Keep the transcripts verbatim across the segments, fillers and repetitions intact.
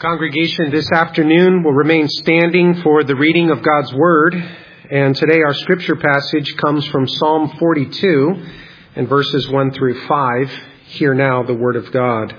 Congregation, this afternoon will remain standing for the reading of God's Word. And today our scripture passage comes from Psalm forty-two and verses one through five. Hear now the Word of God.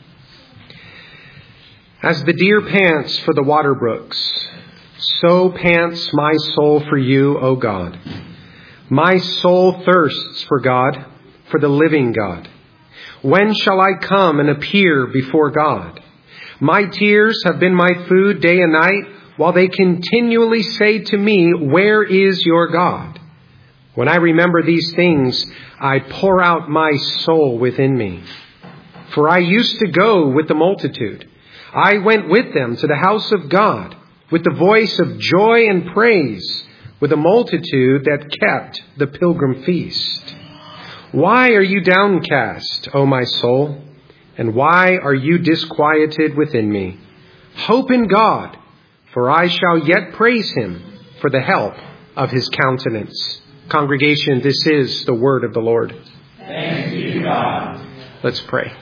As the deer pants for the water brooks, so pants my soul for you, O God. My soul thirsts for God, for the living God. When shall I come and appear before God? My tears have been my food day and night, while they continually say to me, where is your God? When I remember these things, I pour out my soul within me. For I used to go with the multitude. I went with them to the house of God, with the voice of joy and praise, with a multitude that kept the pilgrim feast. Why are you downcast, O my soul? And why are you disquieted within me? Hope in God, for I shall yet praise him for the help of his countenance. Congregation, this is the word of the Lord. Thanks be to God. Let's pray.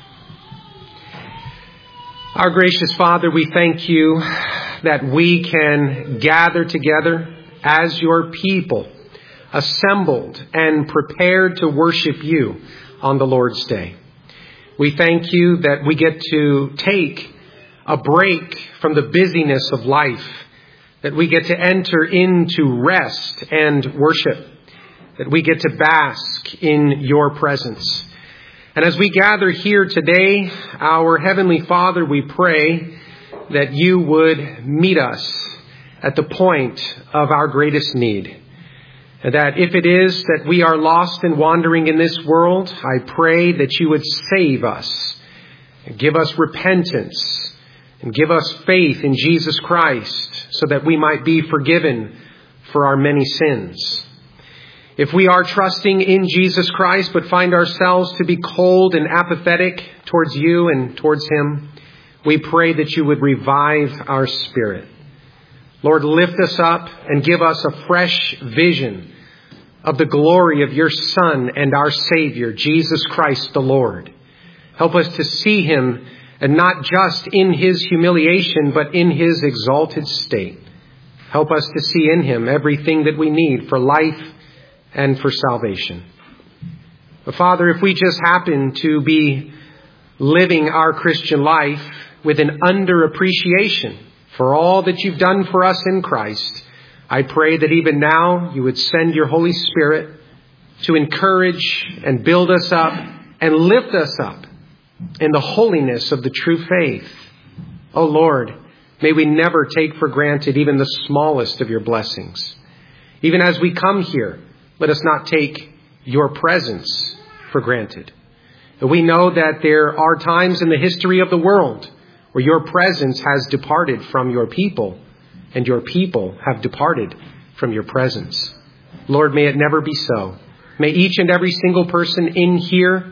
Our gracious Father, we thank you that we can gather together as your people, assembled and prepared to worship you on the Lord's Day. We thank you that we get to take a break from the busyness of life, that we get to enter into rest and worship, that we get to bask in your presence. And as we gather here today, our Heavenly Father, we pray that you would meet us at the point of our greatest need. And that if it is that we are lost and wandering in this world, I pray that you would save us and give us repentance and give us faith in Jesus Christ so that we might be forgiven for our many sins. If we are trusting in Jesus Christ but find ourselves to be cold and apathetic towards you and towards him, we pray that you would revive our spirit. Lord, lift us up and give us a fresh vision of the glory of your Son and our Savior, Jesus Christ the Lord. Help us to see him, and not just in his humiliation, but in his exalted state. Help us to see in him everything that we need for life and for salvation. But Father, if we just happen to be living our Christian life with an underappreciation for all that you've done for us in Christ, I pray that even now you would send your Holy Spirit to encourage and build us up and lift us up in the holiness of the true faith. Oh Lord, may we never take for granted even the smallest of your blessings. Even as we come here, let us not take your presence for granted. We know that there are times in the history of the world where your presence has departed from your people, and your people have departed from your presence. Lord, may it never be so. May each and every single person in here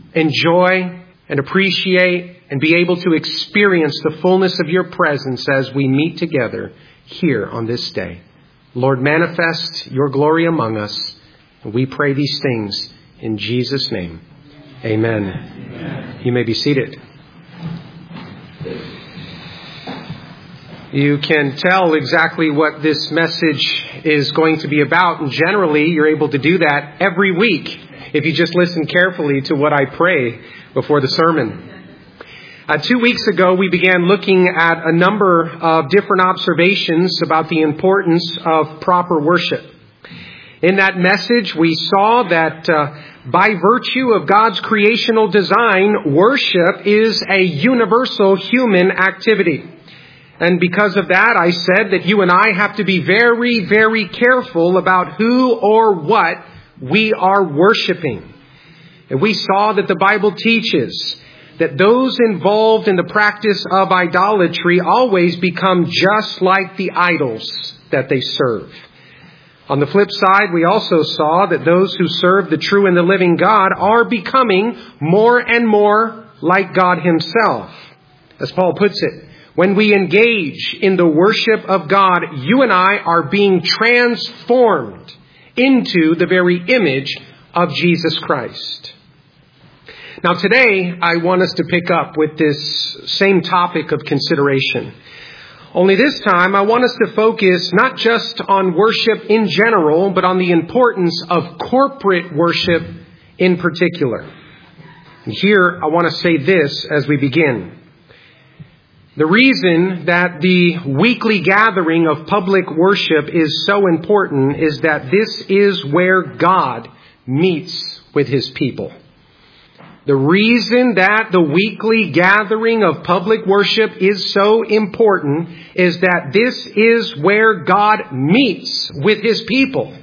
enjoy and appreciate and be able to experience the fullness of your presence as we meet together here on this day. Lord, manifest your glory among us. We pray these things in Jesus' name. Amen. Amen. You may be seated. You can tell exactly what this message is going to be about. And generally, you're able to do that every week if you just listen carefully to what I pray before the sermon. Uh, two weeks ago, we began looking at a number of different observations about the importance of proper worship. In that message, we saw that uh, by virtue of God's creational design, worship is a universal human activity. And because of that, I said that you and I have to be very, very careful about who or what we are worshiping. And we saw that the Bible teaches that those involved in the practice of idolatry always become just like the idols that they serve. On the flip side, we also saw that those who serve the true and the living God are becoming more and more like God himself. As Paul puts it, when we engage in the worship of God, you and I are being transformed into the very image of Jesus Christ. Now today, I want us to pick up with this same topic of consideration. Only this time, I want us to focus not just on worship in general, but on the importance of corporate worship in particular. And here, I want to say this as we begin. The reason that the weekly gathering of public worship is so important is that this is where God meets with His people. The reason that the weekly gathering of public worship is so important is that this is where God meets with His people.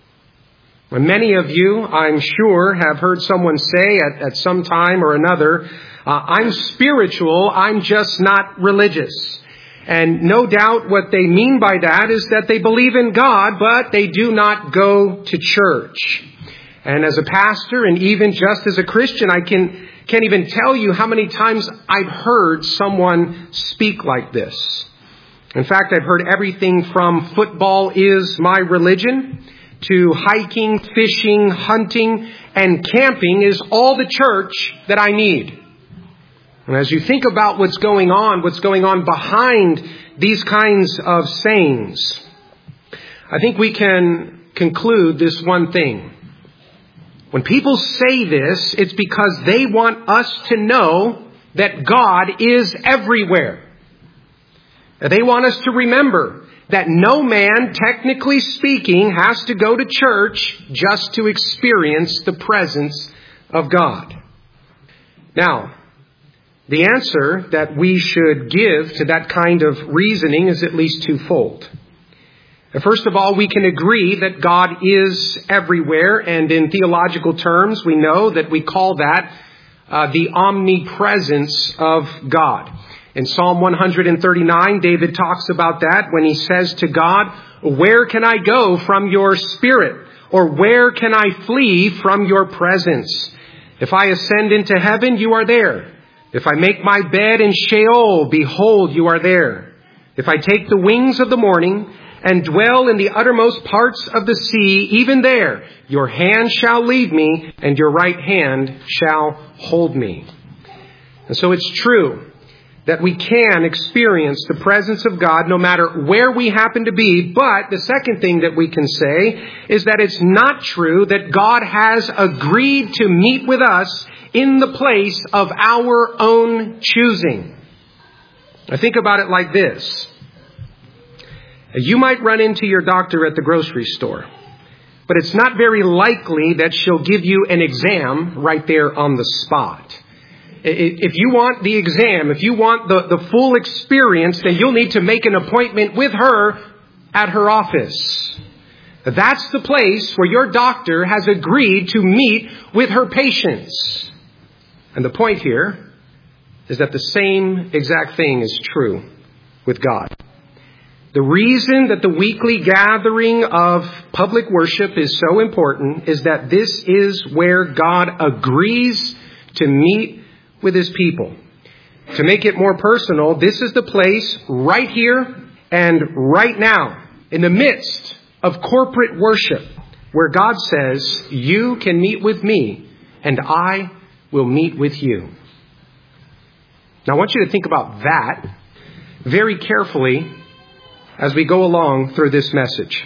And many of you, I'm sure, have heard someone say at, at some time or another, uh, I'm spiritual, I'm just not religious. And no doubt what they mean by that is that they believe in God, but they do not go to church. And as a pastor and even just as a Christian, I can, can't even tell you how many times I've heard someone speak like this. In fact, I've heard everything from football is my religion to hiking, fishing, hunting, and camping is all the church that I need. And as you think about what's going on, what's going on behind these kinds of sayings, I think we can conclude this one thing. When people say this, it's because they want us to know that God is everywhere. They want us to remember that no man, technically speaking, has to go to church just to experience the presence of God. Now, the answer that we should give to that kind of reasoning is at least twofold. First of all, we can agree that God is everywhere, and in theological terms, we know that we call that uh, the omnipresence of God. In Psalm one thirty-nine, David talks about that when he says to God, "Where can I go from your spirit? Or where can I flee from your presence? If I ascend into heaven, you are there. If I make my bed in Sheol, behold, you are there. If I take the wings of the morning and dwell in the uttermost parts of the sea, even there your hand shall lead me, and your right hand shall hold me." And so it's true that we can experience the presence of God no matter where we happen to be. But the second thing that we can say is that it's not true that God has agreed to meet with us in the place of our own choosing. I think about it like this. You might run into your doctor at the grocery store, but it's not very likely that she'll give you an exam right there on the spot. If you want the exam, if you want the, the full experience, then you'll need to make an appointment with her at her office. That's the place where your doctor has agreed to meet with her patients. And the point here is that the same exact thing is true with God. The reason that the weekly gathering of public worship is so important is that this is where God agrees to meet with His people. To make it more personal, this is the place right here and right now, in the midst of corporate worship, where God says, "You can meet with me, and I will meet with you." Now, I want you to think about that very carefully as we go along through this message.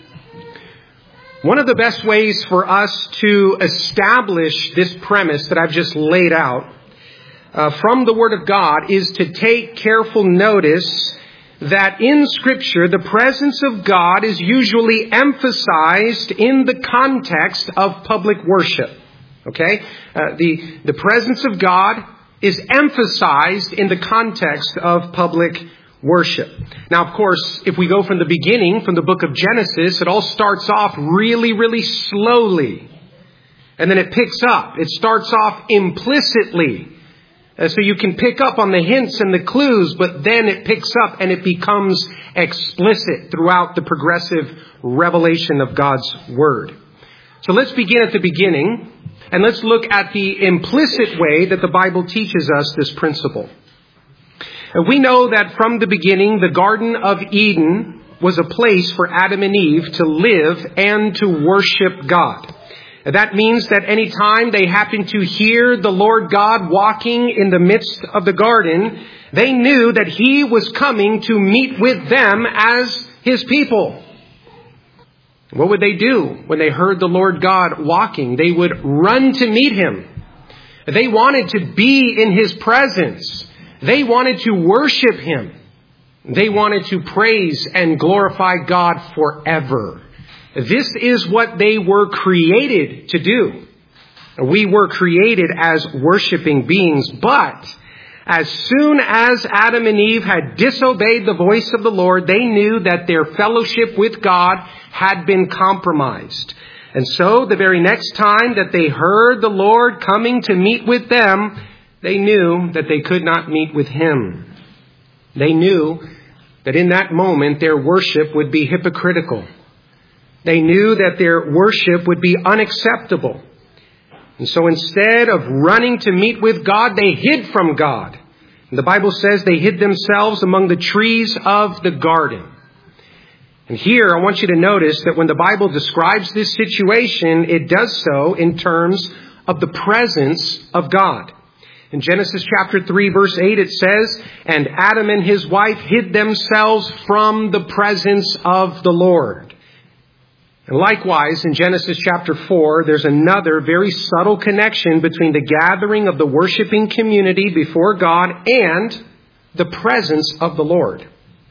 One of the best ways for us to establish this premise that I've just laid out uh, from the Word of God is to take careful notice that in Scripture, the presence of God is usually emphasized in the context of public worship. Okay? Uh, the, the presence of God is emphasized in the context of public worship. Now, of course, if we go from the beginning, from the book of Genesis, it all starts off really, really slowly. And then it picks up. It starts off implicitly. Uh, so you can pick up on the hints and the clues, but then it picks up and it becomes explicit throughout the progressive revelation of God's Word. So let's begin at the beginning, and let's look at the implicit way that the Bible teaches us this principle. And we know that from the beginning, the Garden of Eden was a place for Adam and Eve to live and to worship God. That means that any time they happened to hear the Lord God walking in the midst of the garden, they knew that He was coming to meet with them as His people. What would they do when they heard the Lord God walking? They would run to meet Him. They wanted to be in His presence. They wanted to worship Him. They wanted to praise and glorify God forever. This is what they were created to do. We were created as worshiping beings, but as soon as Adam and Eve had disobeyed the voice of the Lord, they knew that their fellowship with God had been compromised. And so the very next time that they heard the Lord coming to meet with them, they knew that they could not meet with Him. They knew that in that moment their worship would be hypocritical. They knew that their worship would be unacceptable. And so instead of running to meet with God, they hid from God. And the Bible says they hid themselves among the trees of the garden. And here I want you to notice that when the Bible describes this situation, it does so in terms of the presence of God. In Genesis chapter three, verse eight, it says, "And Adam and his wife hid themselves from the presence of the Lord." And likewise, in Genesis chapter four, there's another very subtle connection between the gathering of the worshiping community before God and the presence of the Lord.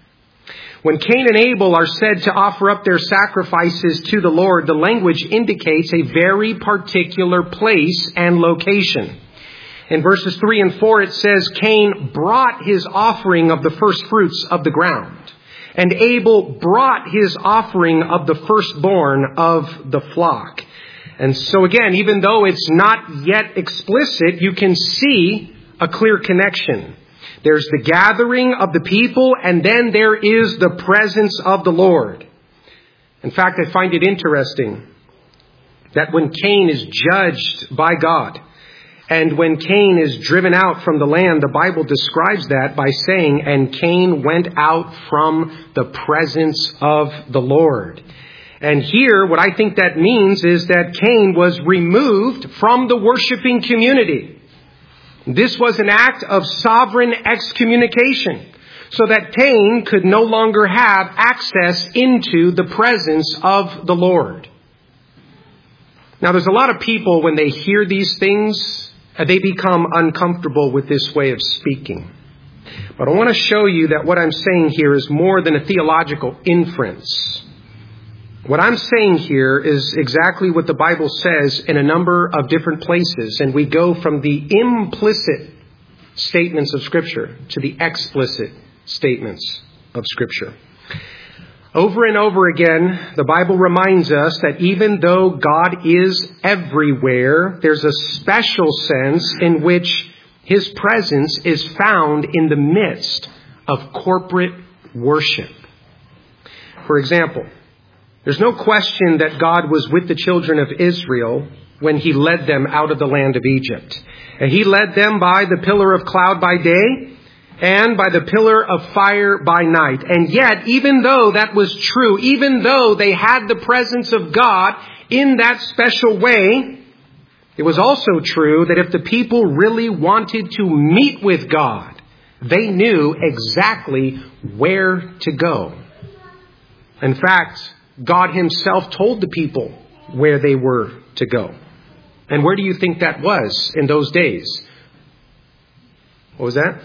When Cain and Abel are said to offer up their sacrifices to the Lord, the language indicates a very particular place and location. In verses three and four, it says, "Cain brought his offering of the first fruits of the ground, and Abel brought his offering of the firstborn of the flock." And so again, even though it's not yet explicit, you can see a clear connection. There's the gathering of the people, and then there is the presence of the Lord. In fact, I find it interesting that when Cain is judged by God, and when Cain is driven out from the land, the Bible describes that by saying, "And Cain went out from the presence of the Lord." And here, what I think that means is that Cain was removed from the worshiping community. This was an act of sovereign excommunication, so that Cain could no longer have access into the presence of the Lord. Now, there's a lot of people, when they hear these things, they become uncomfortable with this way of speaking. But I want to show you that what I'm saying here is more than a theological inference. What I'm saying here is exactly what the Bible says in a number of different places. And we go from the implicit statements of Scripture to the explicit statements of Scripture. Over and over again, the Bible reminds us that even though God is everywhere, there's a special sense in which His presence is found in the midst of corporate worship. For example, there's no question that God was with the children of Israel when He led them out of the land of Egypt. And He led them by the pillar of cloud by day and by the pillar of fire by night. And yet, even though that was true, even though they had the presence of God in that special way, it was also true that if the people really wanted to meet with God, they knew exactly where to go. In fact, God Himself told the people where they were to go. And where do you think that was in those days? What was that?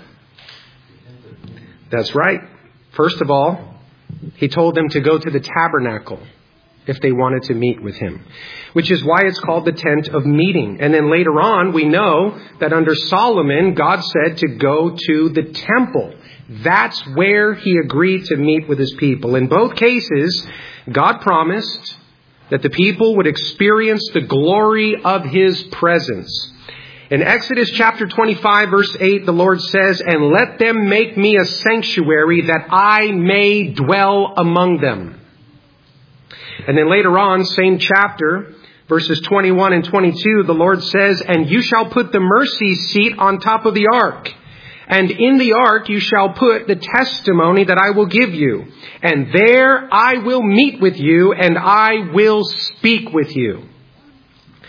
That's right. First of all, He told them to go to the tabernacle if they wanted to meet with Him, which is why it's called the tent of meeting. And then later on, we know that under Solomon, God said to go to the temple. That's where He agreed to meet with His people. In both cases, God promised that the people would experience the glory of His presence. In Exodus chapter twenty-five, verse eight, the Lord says, "And let them make me a sanctuary that I may dwell among them." And then later on, same chapter, verses twenty-one and twenty-two, the Lord says, "And you shall put the mercy seat on top of the ark. And in the ark you shall put the testimony that I will give you. And there I will meet with you, and I will speak with you."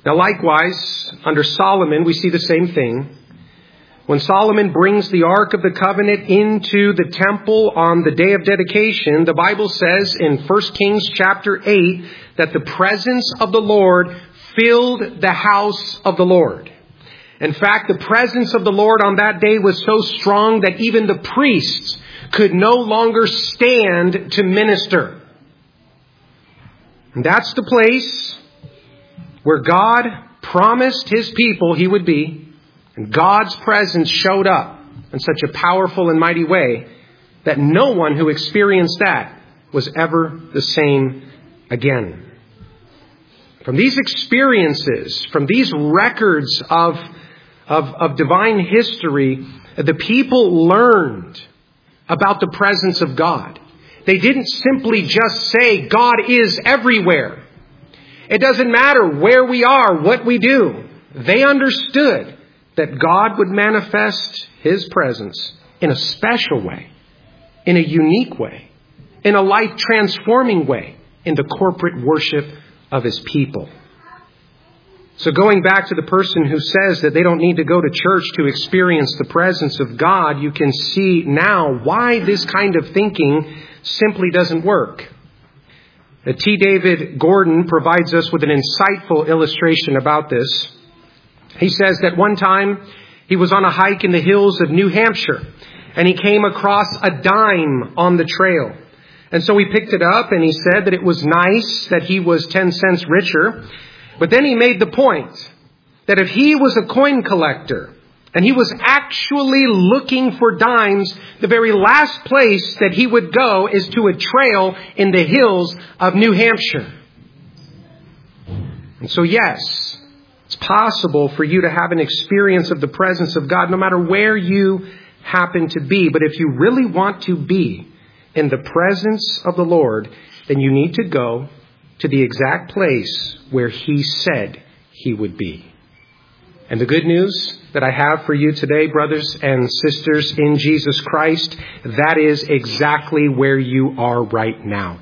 Now likewise, under Solomon, we see the same thing. When Solomon brings the Ark of the Covenant into the temple on the day of dedication, the Bible says in First Kings chapter eight that the presence of the Lord filled the house of the Lord. In fact, the presence of the Lord on that day was so strong that even the priests could no longer stand to minister. And that's the place where God promised His people He would be. And God's presence showed up in such a powerful and mighty way that no one who experienced that was ever the same again. From these experiences, from these records of, of, of divine history, the people learned about the presence of God. They didn't simply just say God is everywhere. It doesn't matter where we are, what we do. They understood that God would manifest His presence in a special way, in a unique way, in a life-transforming way, in the corporate worship of His people. So going back to the person who says that they don't need to go to church to experience the presence of God, you can see now why this kind of thinking simply doesn't work. T. David Gordon provides us with an insightful illustration about this. He says that one time he was on a hike in the hills of New Hampshire and he came across a dime on the trail. And so he picked it up and he said that it was nice that he was ten cents richer. But then he made the point that if he was a coin collector and he was actually looking for dimes, the very last place that he would go is to a trail in the hills of New Hampshire. And so yes, it's possible for you to have an experience of the presence of God no matter where you happen to be. But if you really want to be in the presence of the Lord, then you need to go to the exact place where He said He would be. And the good news that I have for you today, brothers and sisters in Jesus Christ, that is exactly where you are right now.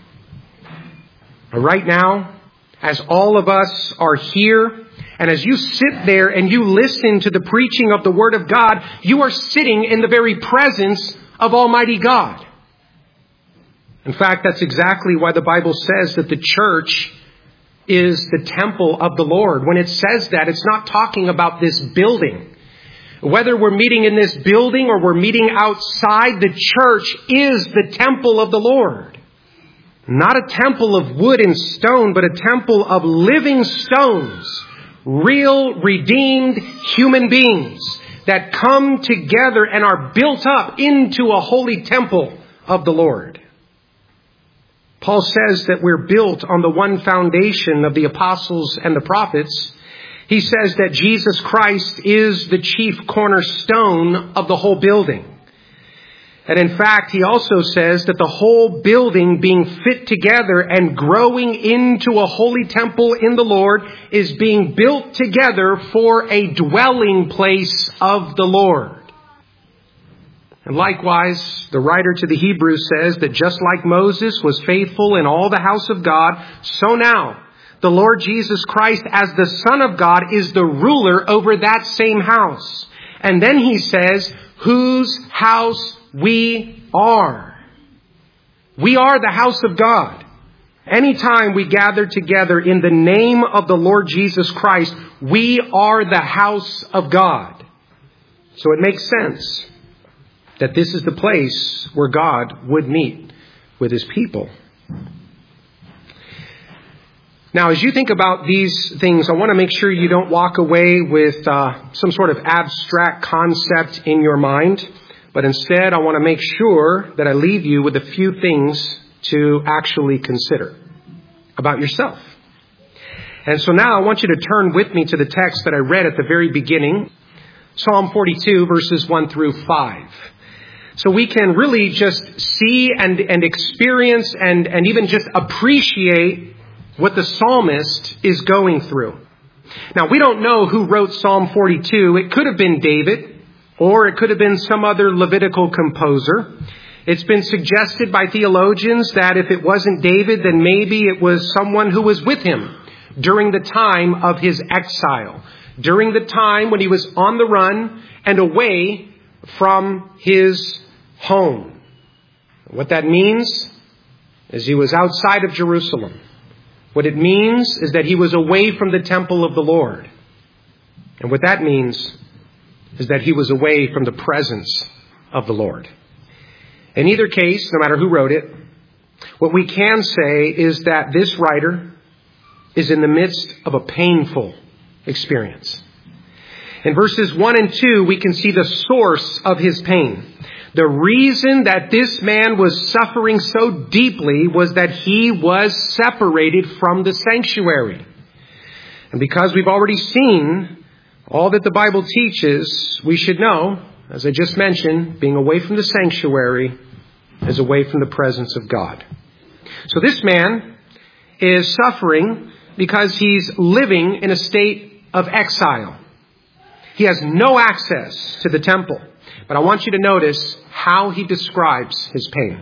Right now, as all of us are here, and as you sit there and you listen to the preaching of the Word of God, you are sitting in the very presence of Almighty God. In fact, that's exactly why the Bible says that the church is the temple of the Lord. When it says that, it's not talking about this building. Whether we're meeting in this building or we're meeting outside, the church is the temple of the Lord. Not a temple of wood and stone, but a temple of living stones. Real, redeemed human beings that come together and are built up into a holy temple of the Lord. Paul says that we're built on the one foundation of the apostles and the prophets. He says that Jesus Christ is the chief cornerstone of the whole building. And in fact, he also says that the whole building being fit together and growing into a holy temple in the Lord is being built together for a dwelling place of the Lord. And likewise, the writer to the Hebrews says that just like Moses was faithful in all the house of God, so now the Lord Jesus Christ as the Son of God is the ruler over that same house. And then he says, whose house we are. We are the house of God. Anytime we gather together in the name of the Lord Jesus Christ, we are the house of God. So it makes sense that this is the place where God would meet with His people. Now, as you think about these things, I want to make sure you don't walk away with uh, some sort of abstract concept in your mind. But instead, I want to make sure that I leave you with a few things to actually consider about yourself. And so now I want you to turn with me to the text that I read at the very beginning, Psalm forty-two, verses one through five. So we can really just see and, and experience and, and even just appreciate what the psalmist is going through. Now, we don't know who wrote Psalm forty-two. It could have been David, or it could have been some other Levitical composer. It's been suggested by theologians that if it wasn't David, then maybe it was someone who was with him during the time of his exile, during the time when he was on the run and away from his home. What that means is he was outside of Jerusalem. What it means is that he was away from the temple of the Lord. And what that means is that he was away from the presence of the Lord. In either case, no matter who wrote it, what we can say is that this writer is in the midst of a painful experience. In verses one and two, we can see the source of his pain. The reason that this man was suffering so deeply was that he was separated from the sanctuary. And because we've already seen all that the Bible teaches, we should know, as I just mentioned, being away from the sanctuary is away from the presence of God. So this man is suffering because he's living in a state of exile. He has no access to the temple. But I want you to notice how he describes his pain.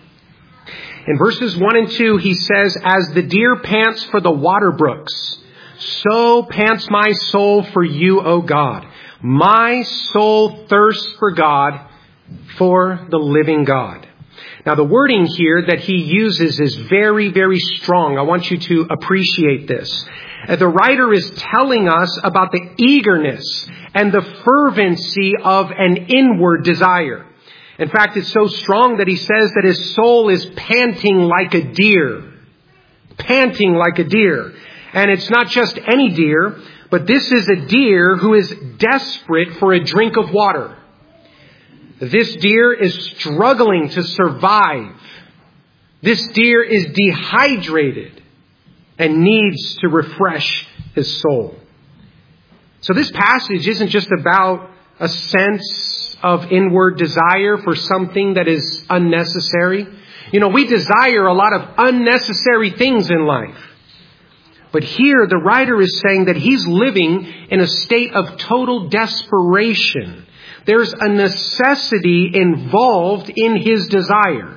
In verses one and two, he says, "As the deer pants for the water brooks, so pants my soul for you, O God. My soul thirsts for God, for the living God." Now, the wording here that he uses is very, very strong. I want you to appreciate this. The writer is telling us about the eagerness and the fervency of an inward desire. In fact, it's so strong that he says that his soul is panting like a deer. Panting like a deer. And it's not just any deer, but this is a deer who is desperate for a drink of water. This deer is struggling to survive. This deer is dehydrated and needs to refresh his soul. So this passage isn't just about a sense of inward desire for something that is unnecessary. You know, we desire a lot of unnecessary things in life. But here the writer is saying that he's living in a state of total desperation. There's a necessity involved in his desire.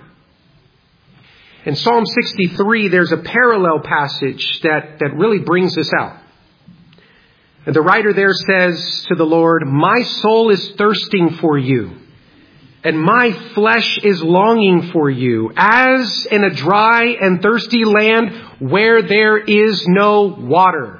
In Psalm sixty-three, there's a parallel passage that, that really brings this out. And the writer there says to the Lord, "My soul is thirsting for you, and my flesh is longing for you, as in a dry and thirsty land where there is no water."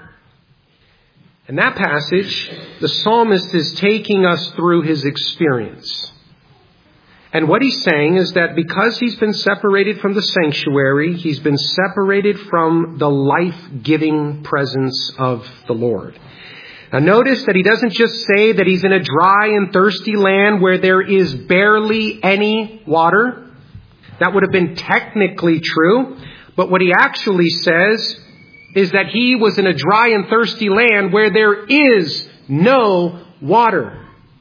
In that passage, the psalmist is taking us through his experience. And what he's saying is that because he's been separated from the sanctuary, he's been separated from the life-giving presence of the Lord. Now notice that he doesn't just say that he's in a dry and thirsty land where there is barely any water. That would have been technically true. But what he actually says is that he was in a dry and thirsty land where there is no water.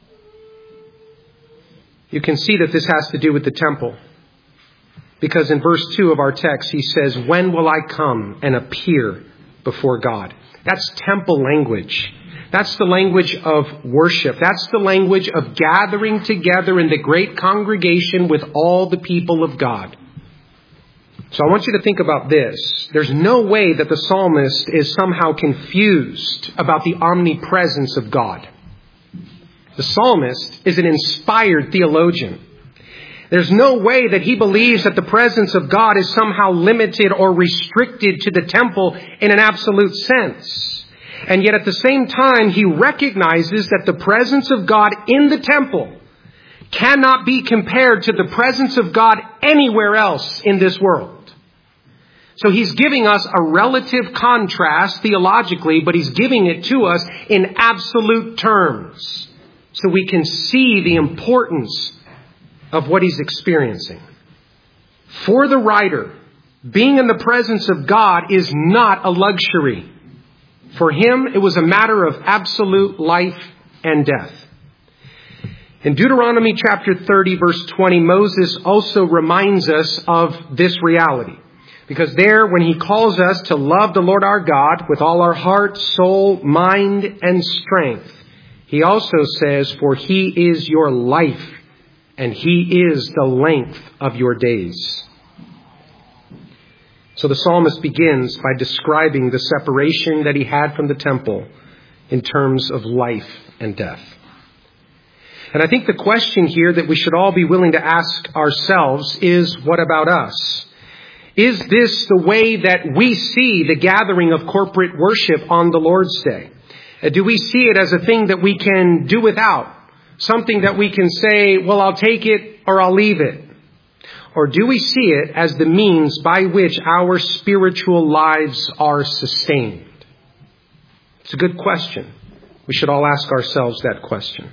You can see that this has to do with the temple. Because in verse two of our text, he says, "When will I come and appear before God?" That's temple language. That's the language of worship. That's the language of gathering together in the great congregation with all the people of God. So I want you to think about this. There's no way that the psalmist is somehow confused about the omnipresence of God. The psalmist is an inspired theologian. There's no way that he believes that the presence of God is somehow limited or restricted to the temple in an absolute sense. And yet at the same time, he recognizes that the presence of God in the temple cannot be compared to the presence of God anywhere else in this world. So he's giving us a relative contrast theologically, but he's giving it to us in absolute terms so we can see the importance of what he's experiencing. For the writer, being in the presence of God is not a luxury. For him, it was a matter of absolute life and death. In Deuteronomy chapter thirty, verse twenty, Moses also reminds us of this reality. Because there, when he calls us to love the Lord our God with all our heart, soul, mind, and strength, he also says, "For he is your life, and he is the length of your days." So the psalmist begins by describing the separation that he had from the temple in terms of life and death. And I think the question here that we should all be willing to ask ourselves is, what about us? Is this the way that we see the gathering of corporate worship on the Lord's Day? Do we see it as a thing that we can do without? Something that we can say, well, I'll take it or I'll leave it? Or do we see it as the means by which our spiritual lives are sustained? It's a good question. We should all ask ourselves that question.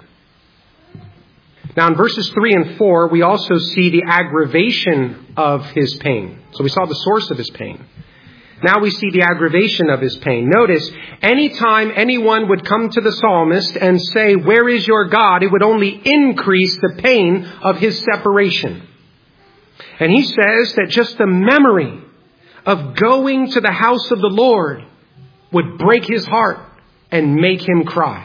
Now in verses three and four, we also see the aggravation of his pain. So we saw the source of his pain. Now we see the aggravation of his pain. Notice, anytime anyone would come to the psalmist and say, "Where is your God?" it would only increase the pain of his separation. And he says that just the memory of going to the house of the Lord would break his heart and make him cry.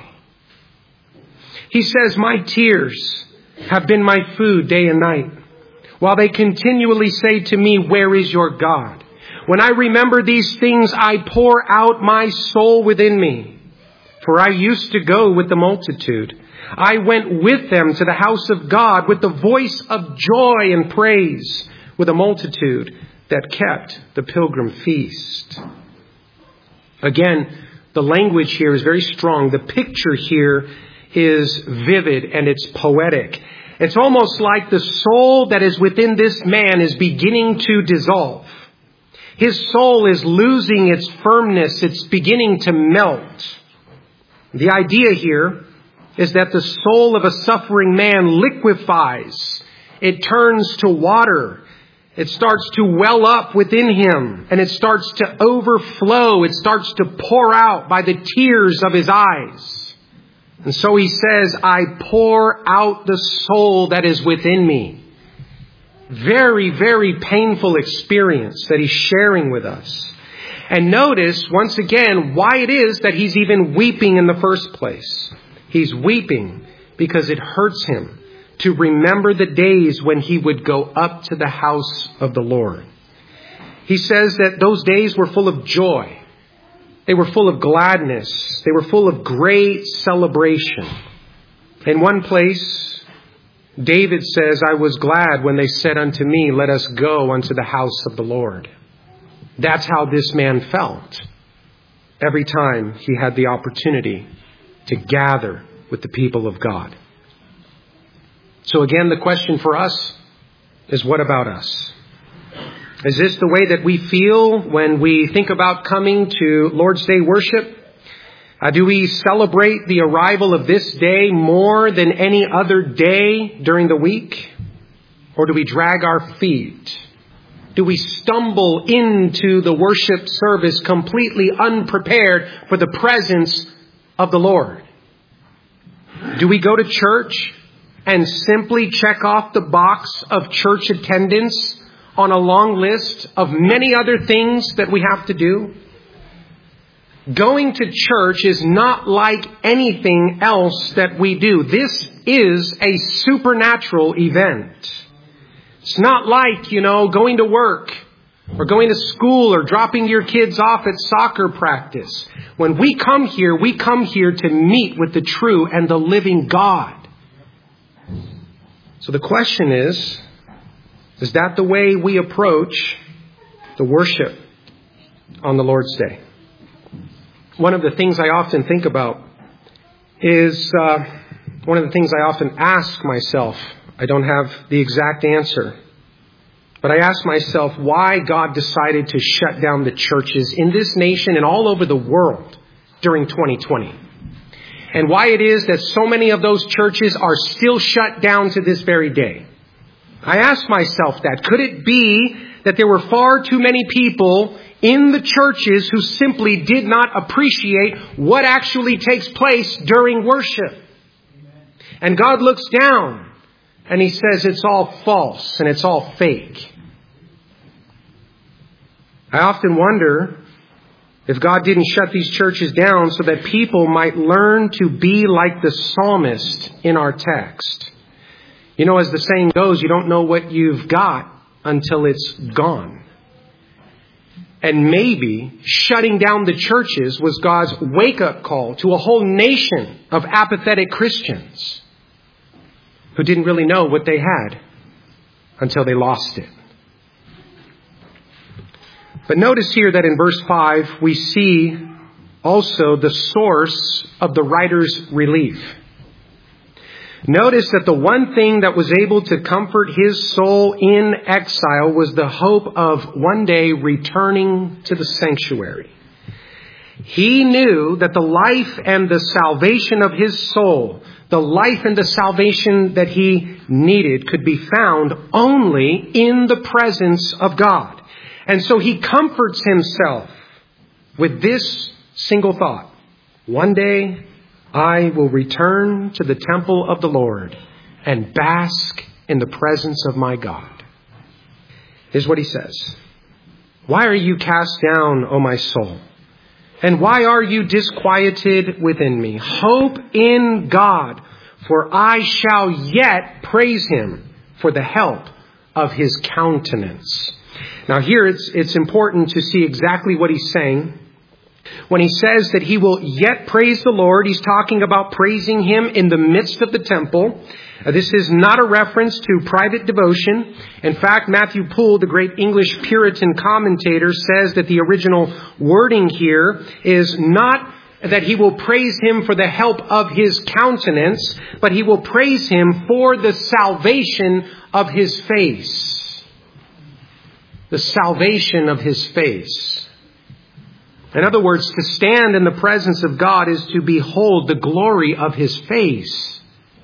He says, "My tears have been my food day and night, while they continually say to me, 'Where is your God?' When I remember these things, I pour out my soul within me. For I used to go with the multitude. I went with them to the house of God with the voice of joy and praise, with a multitude that kept the pilgrim feast." Again, the language here is very strong. The picture here is vivid and it's poetic. It's almost like the soul that is within this man is beginning to dissolve. His soul is losing its firmness. It's beginning to melt. The idea here is that the soul of a suffering man liquefies. It turns to water. It starts to well up within him, and it starts to overflow. It starts to pour out by the tears of his eyes. And so he says, "I pour out the soul that is within me." Very, very painful experience that he's sharing with us. And notice, once again, why it is that he's even weeping in the first place. He's weeping because it hurts him to remember the days when he would go up to the house of the Lord. He says that those days were full of joy. They were full of gladness. They were full of great celebration. In one place, David says, "I was glad when they said unto me, 'Let us go unto the house of the Lord.'" That's how this man felt every time he had the opportunity to gather with the people of God. So again, the question for us is, what about us? Is this the way that we feel when we think about coming to Lord's Day worship? Uh, do we celebrate the arrival of this day more than any other day during the week? Or do we drag our feet? Do we stumble into the worship service completely unprepared for the presence of the Lord? Do we go to church and simply check off the box of church attendance on a long list of many other things that we have to do? Going to church is not like anything else that we do. This is a supernatural event. It's not like, you know, going to work or going to school or dropping your kids off at soccer practice. When we come here, we come here to meet with the true and the living God. So the question is, is that the way we approach the worship on the Lord's Day? One of the things I often think about is, uh, one of the things I often ask myself. I don't have the exact answer, but I ask myself why God decided to shut down the churches in this nation and all over the world during twenty twenty. And why it is that so many of those churches are still shut down to this very day. I ask myself that. Could it be that there were far too many people in the churches who simply did not appreciate what actually takes place during worship? And God looks down and he says it's all false and it's all fake. I often wonder if God didn't shut these churches down so that people might learn to be like the psalmist in our text. You know, as the saying goes, you don't know what you've got until it's gone. And maybe shutting down the churches was God's wake-up call to a whole nation of apathetic Christians who didn't really know what they had until they lost it. But notice here that in verse five, we see also the source of the writer's relief. Notice that the one thing that was able to comfort his soul in exile was the hope of one day returning to the sanctuary. He knew that the life and the salvation of his soul, the life and the salvation that he needed, could be found only in the presence of God. And so he comforts himself with this single thought: one day I will return to the temple of the Lord and bask in the presence of my God. Here's what he says. Why are you cast down, O my soul? And why are you disquieted within me? Hope in God, for I shall yet praise him for the help of his countenance. Now here it's, it's important to see exactly what he's saying. When he says that he will yet praise the Lord, he's talking about praising him in the midst of the temple. Uh, this is not a reference to private devotion. In fact, Matthew Poole, the great English Puritan commentator, says that the original wording here is not that he will praise him for the help of his countenance, but he will praise him for the salvation of his face. The salvation of his face. In other words, to stand in the presence of God is to behold the glory of his face,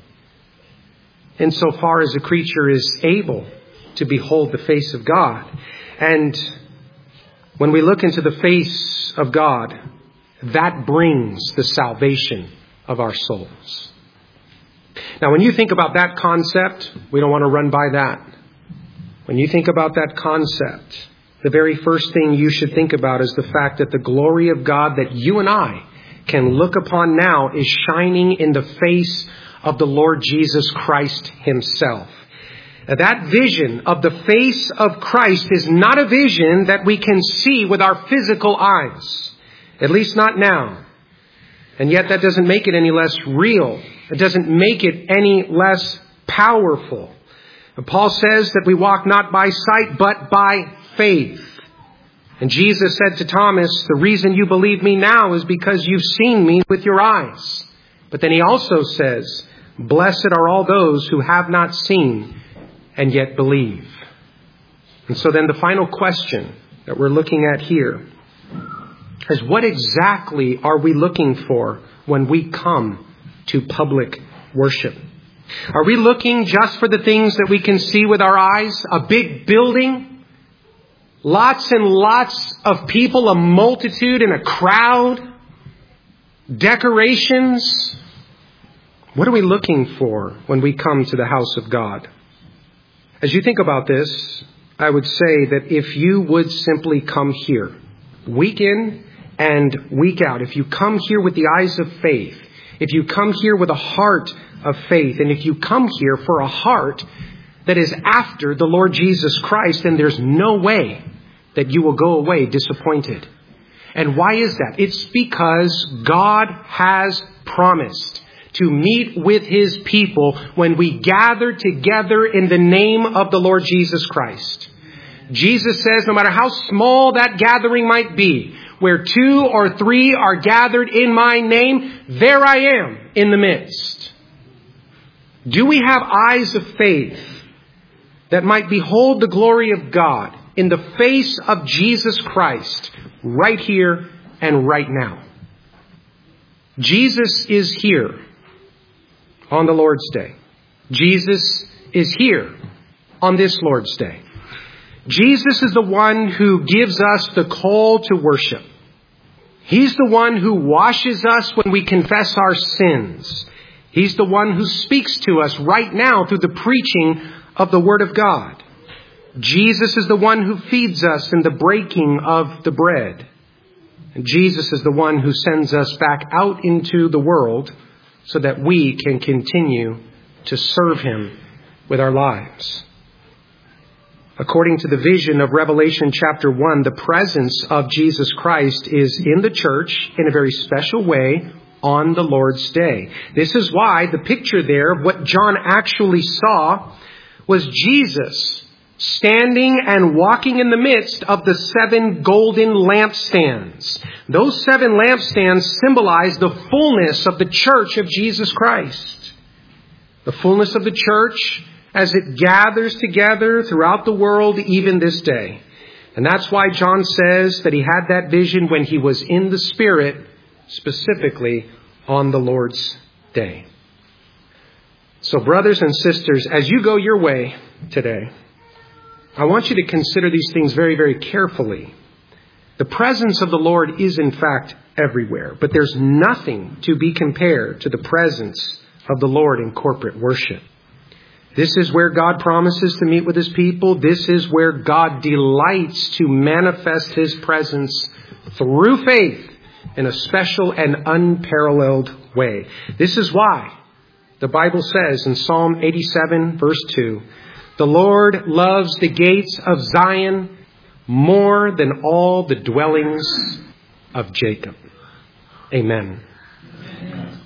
insofar as a creature is able to behold the face of God. And when we look into the face of God, that brings the salvation of our souls. Now, when you think about that concept, we don't want to run by that. When you think about that concept, the very first thing you should think about is the fact that the glory of God that you and I can look upon now is shining in the face of the Lord Jesus Christ himself. Now, that vision of the face of Christ is not a vision that we can see with our physical eyes, at least not now. And yet that doesn't make it any less real. It doesn't make it any less powerful. And Paul says that we walk not by sight, but by faith. And Jesus said to Thomas, the reason you believe me now is because you've seen me with your eyes. But then he also says, blessed are all those who have not seen and yet believe. And so then the final question that we're looking at here is, what exactly are we looking for when we come to public worship? Are we looking just for the things that we can see with our eyes? A big building? Lots and lots of people, a multitude and a crowd, decorations. What are we looking for when we come to the house of God? As you think about this, I would say that if you would simply come here, week in and week out, if you come here with the eyes of faith, if you come here with a heart of faith, and if you come here for a heart that is after the Lord Jesus Christ, then there's no way that you will go away disappointed. And why is that? It's because God has promised to meet with his people when we gather together in the name of the Lord Jesus Christ. Jesus says, no matter how small that gathering might be, where two or three are gathered in my name, there I am in the midst. Do we have eyes of faith that might behold the glory of God in the face of Jesus Christ right here and right now? Jesus is here on the Lord's Day. Jesus is here on this Lord's Day. Jesus is the one who gives us the call to worship. He's the one who washes us when we confess our sins. He's the one who speaks to us right now through the preaching of the Word of God. Jesus is the one who feeds us in the breaking of the bread. And Jesus is the one who sends us back out into the world so that we can continue to serve him with our lives. According to the vision of Revelation chapter one, the presence of Jesus Christ is in the church in a very special way on the Lord's day. This is why the picture there of what John actually saw was Jesus standing and walking in the midst of the seven golden lampstands. Those seven lampstands symbolize the fullness of the church of Jesus Christ. The fullness of the church as it gathers together throughout the world even this day. And that's why John says that he had that vision when he was in the Spirit, specifically on the Lord's day. So brothers and sisters, as you go your way today, I want you to consider these things very, very carefully. The presence of the Lord is in fact everywhere, but there's nothing to be compared to the presence of the Lord in corporate worship. This is where God promises to meet with His people. This is where God delights to manifest His presence through faith in a special and unparalleled way. This is why the Bible says in Psalm eighty-seven, verse two, "The Lord loves the gates of Zion more than all the dwellings of Jacob." Amen.